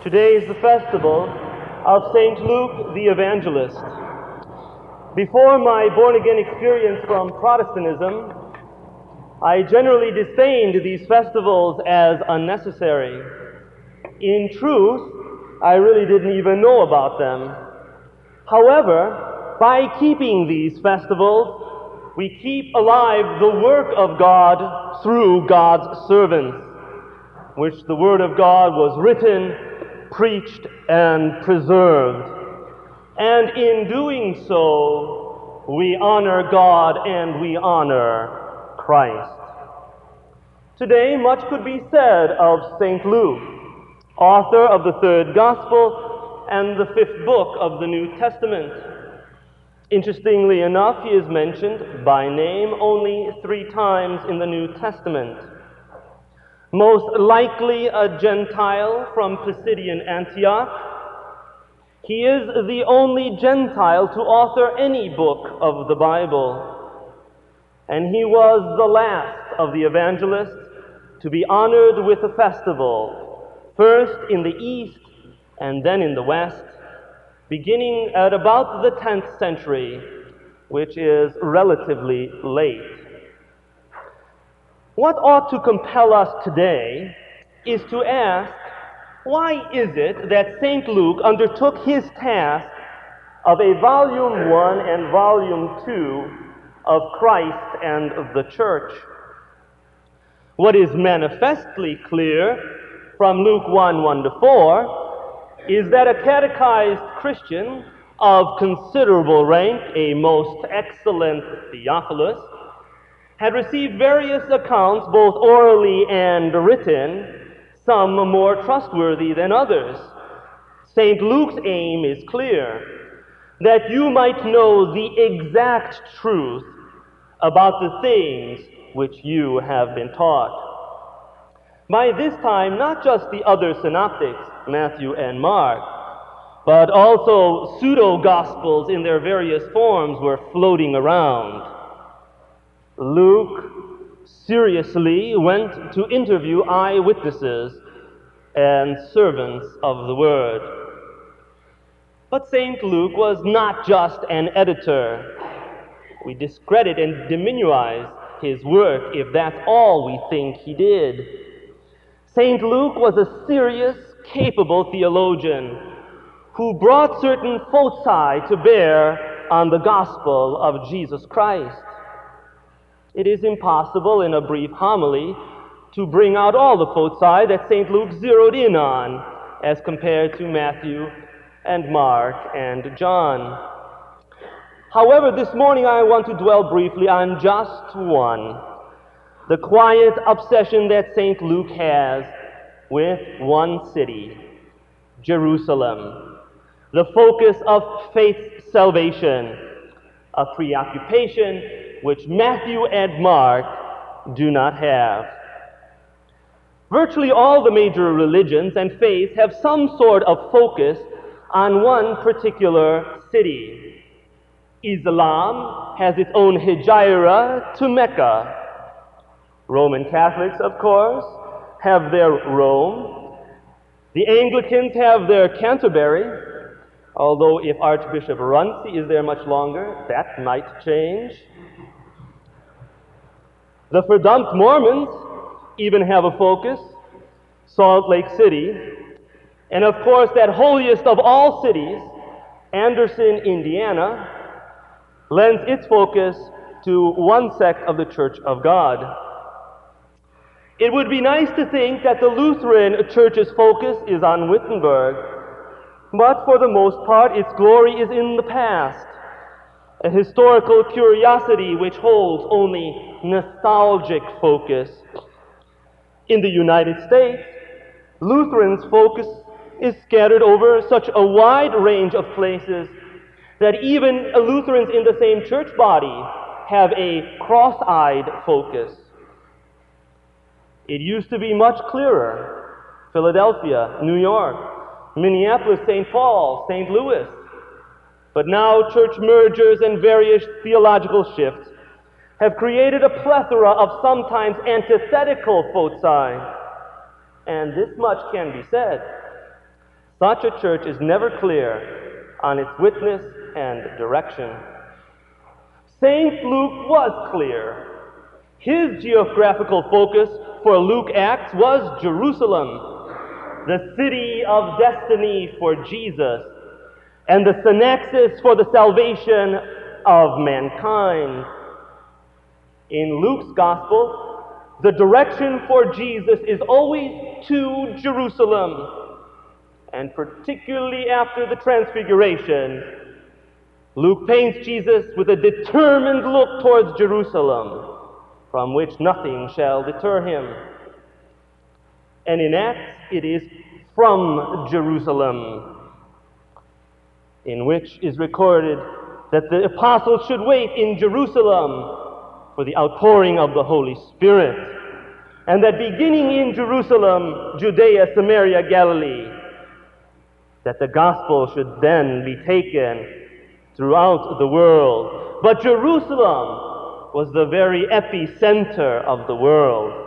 Today is the festival of St. Luke the Evangelist. Before my born-again experience from Protestantism, I generally disdained these festivals as unnecessary. In truth, I really didn't even know about them. However, by keeping these festivals, we keep alive the work of God through God's servants, which the Word of God was written, preached, and preserved. And in doing so, we honor God and we honor Christ. Today, much could be said of St. Luke, author of the third Gospel and the fifth book of the New Testament. Interestingly enough, he is mentioned by name only 3 times in the New Testament. Most likely a Gentile from Pisidian Antioch, he is the only Gentile to author any book of the Bible. And he was the last of the evangelists to be honored with a festival, first in the East and then in the West, beginning at about the 10th century, which is relatively late. What ought to compel us today is to ask, why is it that St. Luke undertook his task of a volume 1 and volume 2 of Christ and of the Church? What is manifestly clear from Luke 1:1-4 is that a catechized Christian of considerable rank, a most excellent Theophilus, had received various accounts, both orally and written, some more trustworthy than others. St. Luke's aim is clear, that you might know the exact truth about the things which you have been taught. By this time, not just the other synoptics, Matthew and Mark, but also pseudo-gospels in their various forms were floating around. Luke seriously went to interview eyewitnesses and servants of the Word. But St. Luke was not just an editor. We discredit and diminuize his work if that's all we think he did. St. Luke was a serious, capable theologian who brought certain foci to bear on the gospel of Jesus Christ. It is impossible in a brief homily to bring out all the foci that St. Luke zeroed in on as compared to Matthew and Mark and John. However, this morning I want to dwell briefly on just one, the quiet obsession that St. Luke has with one city, Jerusalem, the focus of faith's salvation, a preoccupation which Matthew and Mark do not have. Virtually all the major religions and faiths have some sort of focus on one particular city. Islam has its own hijra to Mecca. Roman Catholics, of course, have their Rome. The Anglicans have their Canterbury, although if Archbishop Runcie is there much longer, that might change. The verdumped Mormons even have a focus, Salt Lake City. And of course, that holiest of all cities, Anderson, Indiana, lends its focus to one sect of the Church of God. It would be nice to think that the Lutheran Church's focus is on Wittenberg, but for the most part, its glory is in the past, a historical curiosity which holds only nostalgic focus. In the United States, Lutherans' focus is scattered over such a wide range of places that even Lutherans in the same church body have a cross-eyed focus. It used to be much clearer. Philadelphia, New York, Minneapolis, St. Paul, St. Louis. But now church mergers and various theological shifts have created a plethora of sometimes antithetical foci. And this much can be said. Such a church is never clear on its witness and direction. St. Luke was clear. His geographical focus for Luke Acts was Jerusalem, the city of destiny for Jesus, and the synaxis for the salvation of mankind. In Luke's gospel, the direction for Jesus is always to Jerusalem, and particularly after the Transfiguration, Luke paints Jesus with a determined look towards Jerusalem, from which nothing shall deter him. And in Acts, it is from Jerusalem, in which is recorded that the apostles should wait in Jerusalem for the outpouring of the Holy Spirit, and that beginning in Jerusalem, Judea, Samaria, Galilee, that the gospel should then be taken throughout the world. But Jerusalem was the very epicenter of the world.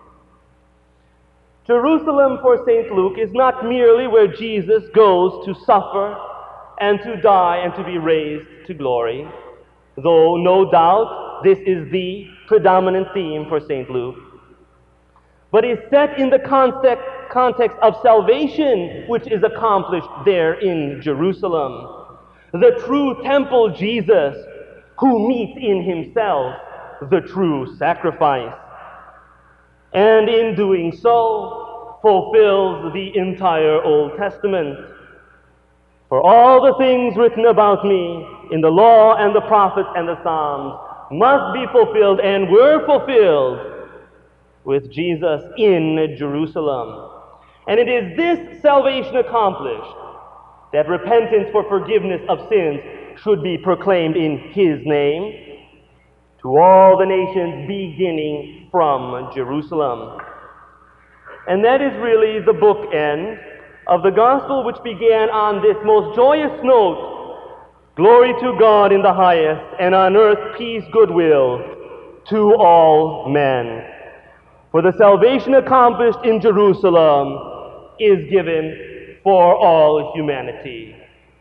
Jerusalem for St. Luke is not merely where Jesus goes to suffer and to die and to be raised to glory, though no doubt this is the predominant theme for St. Luke, but is set in the context of salvation, which is accomplished there in Jerusalem. The true temple Jesus, who meets in himself the true sacrifice, and in doing so fulfills the entire Old Testament. For all the things written about me in the law and the prophets and the Psalms must be fulfilled and were fulfilled with Jesus in Jerusalem. And it is this salvation accomplished that repentance for forgiveness of sins should be proclaimed in his name to all the nations, beginning from Jerusalem. And that is really the bookend of the gospel, which began on this most joyous note: glory to God in the highest, and on earth peace, goodwill to all men. For the salvation accomplished in Jerusalem is given for all humanity.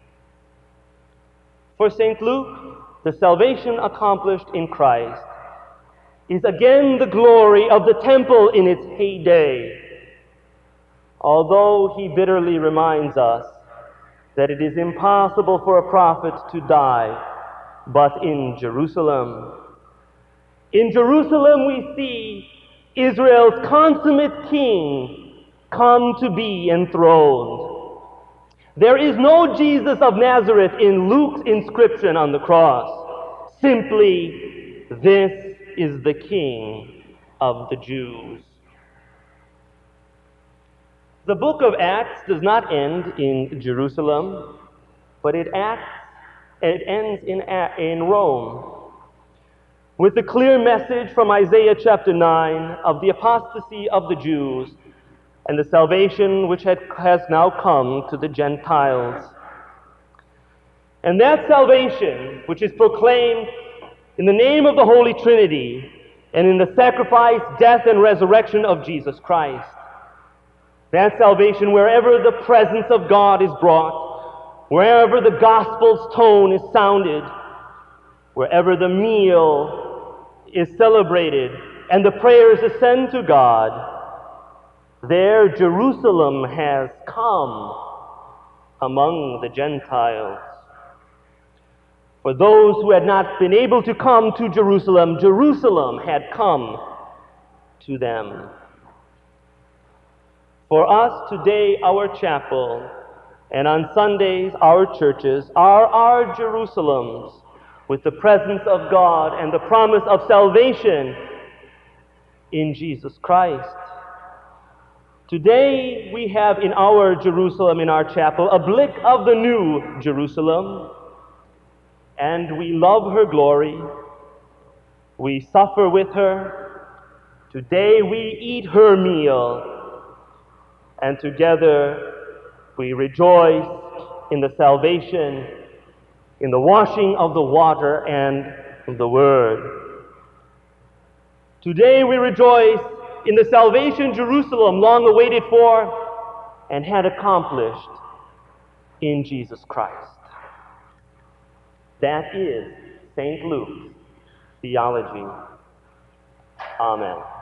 For St. Luke, the salvation accomplished in Christ is again the glory of the temple in its heyday, although he bitterly reminds us that it is impossible for a prophet to die but in Jerusalem. In Jerusalem we see Israel's consummate king come to be enthroned. There is no Jesus of Nazareth in Luke's inscription on the cross. Simply, this is the King of the Jews. The book of Acts does not end in Jerusalem, but it ends in Rome, with the clear message from Isaiah chapter 9 of the apostasy of the Jews and the salvation which has now come to the Gentiles. And that salvation, which is proclaimed in the name of the Holy Trinity and in the sacrifice, death, and resurrection of Jesus Christ, that salvation, wherever the presence of God is brought, wherever the gospel's tone is sounded, wherever the meal is celebrated and the prayers ascend to God, there Jerusalem has come among the Gentiles. For those who had not been able to come to Jerusalem, Jerusalem had come to them. For us today, our chapel, and on Sundays, our churches, are our Jerusalems, with the presence of God and the promise of salvation in Jesus Christ. Today, we have in our Jerusalem, in our chapel, a blick of the new Jerusalem, and we love her glory. We suffer with her. Today, we eat her meal, and together we rejoice in the salvation, in the washing of the water and the Word. Today we rejoice in the salvation Jerusalem long awaited for and had accomplished in Jesus Christ. That is St. Luke's theology. Amen.